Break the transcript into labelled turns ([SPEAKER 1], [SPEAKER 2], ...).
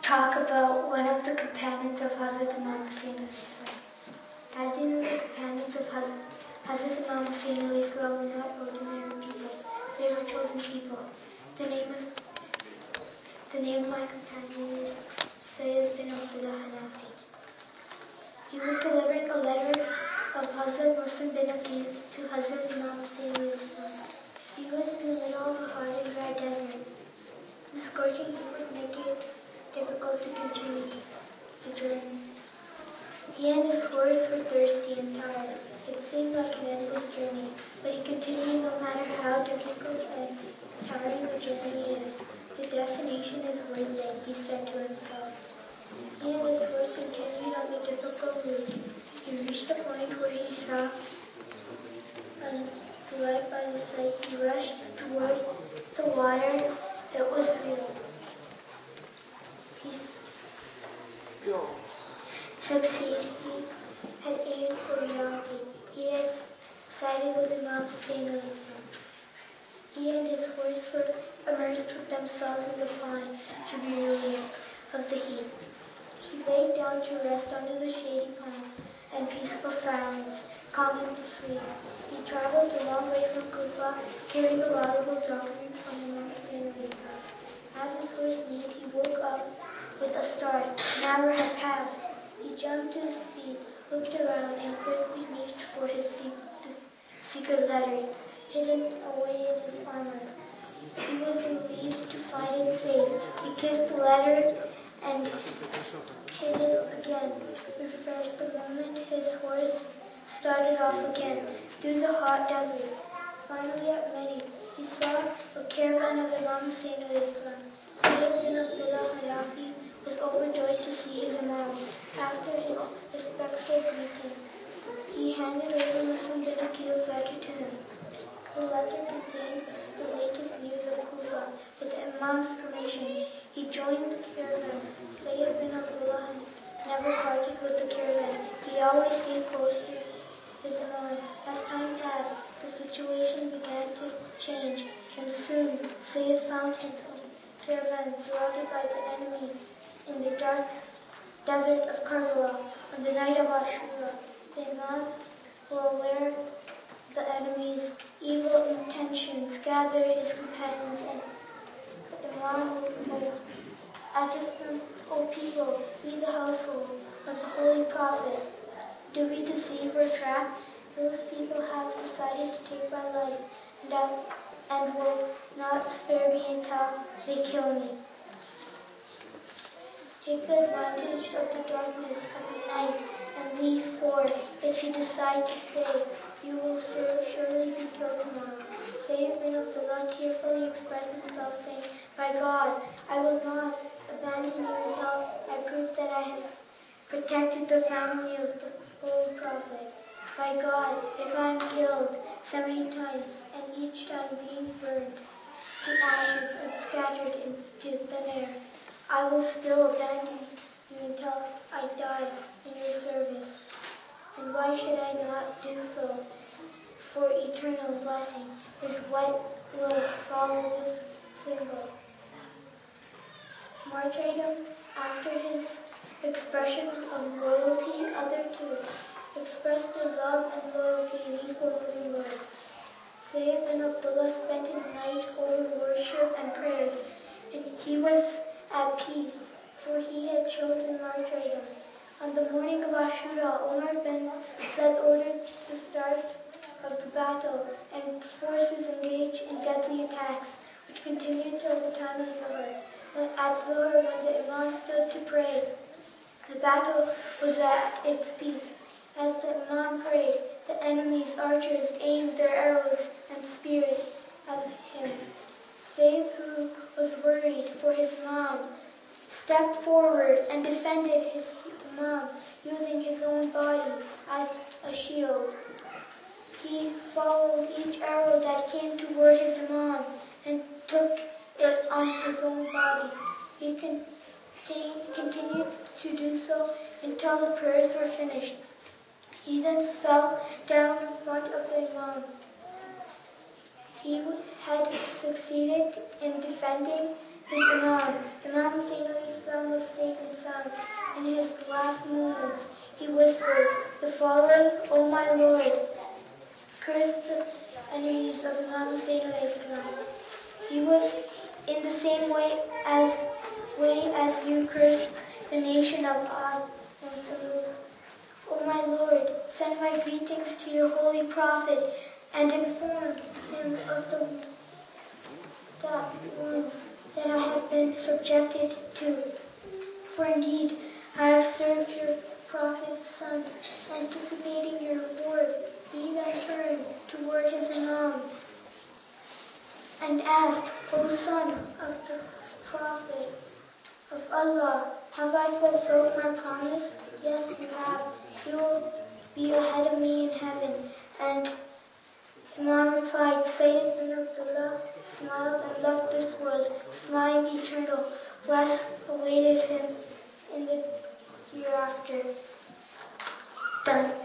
[SPEAKER 1] talk about one of the companions of Hazrat Imam Hussain. As you know, the companions of Hazrat Imam Hussain were not ordinary people. They were chosen people. The name of my companion is Sayyid bin Abdullah Hanafi. He was delivering a letter of Hazrat Muslim bin Aqil to Hazrat Imam Hussain. He was in the middle of a hot and dry desert. The scorching heat was making it difficult to continue the journey. He and his horse were thirsty and tired. It seemed like an endless journey, but he continued no matter how difficult and tiring the journey is. The destination is worth it, he said to himself. He and his horse continued on the difficult route. He reached the point where he saw the light by the side. He rushed toward the water. It was real. He succeeded. He had aimed for reality. He had sided with Imam Hussain. He and his horse were immersed with themselves in the fine to be relieved of the heat. He lay down to rest under the shady palm and peaceful silence, calming to sleep. He traveled a long way from Kufa, carrying a laudable document from Imam Hussain. As his horse neared, he woke up with a start. An hour had passed. He jumped to his feet, looked around, and quickly reached for his secret letter, hidden away in his armor. He was relieved to find it safe. He kissed the letter and hid it again, refreshed the moment his horse started off again through the hot desert. Finally, at Many, he saw a caravan of Imam Hussain al-Islam. Sayyid bin Abdullah Hanafi was overjoyed to see his Imam. After his respectful greeting, he handed over Muslim bin Aqil's letter to him. The letter contained the latest news of Kufa. With the Imam's permission, he joined the caravan. Sayyid bin Abdullah never parted with the caravan. He always stayed close to his Imam. As time passed, the situation began to change, and soon Sayyid found his caravan surrounded by the enemy in the dark desert of Karbala on the night of Ashura. The Imam, well aware of the enemy's evil intentions, gathered his companions and the Imam addressed them, O people, we the household of the Holy Prophet. Do we deceive or trap? Those people have decided to take my life and will not spare me until they kill me. Take the advantage of the darkness of the night and leave, for if you decide to stay, you will surely be killed tomorrow. Sayyid bin Abdullah tearfully expressed himself, saying, By God, I will not abandon you until I prove that I have protected the family of the Holy Prophet. By God, if I am killed 70 times, and each time being burned to ashes and scattered into thin air, I will still abandon you until I die in your service. And why should I not do so? For eternal blessing is what will follow this symbol. Martyrdom, after his expression of loyalty, other two expressed their love and loyalty in equal words. Sayyid bin Abdullah spent his night over worship and prayers, and he was at peace, for he had chosen martyrdom. On the morning of Ashura, Umar bin Said ordered the start of the battle, and forces engaged in deadly attacks, which continued till the time of Zuhr. At Zuhr, when the Imam stood to pray, the battle was at its peak. As the Imam prayed, the enemy's archers aimed their arrows and spears at him. Sayyid, who was worried for his Imam, stepped forward and defended his Imam, using his own body as a shield. He followed each arrow that came toward his Imam and took it on his own body. He continued to do so until the prayers were finished. He then fell down in front of the Imam. He had succeeded in defending his Imam. Imam Hussain al-Islam was last moments, he whispered, "The following, O my Lord, cursed the enemies of Imam Hussein alayhi salam. He was in the same way as you cursed the nation of Ad and Samud. O my Lord, send my greetings to your holy prophet and inform him of the wounds that I have been subjected to. For indeed, I have served your prophet's son, anticipating your reward." He then turned toward his Imam and asked, "O son of the prophet of Allah, have I fulfilled my promise?" "Yes, you have. You will be ahead of me in heaven." And Imam replied, "Sayyid bin Abdullah smiled and left this world, smiling eternal. Bless awaited him in the hereafter." Done.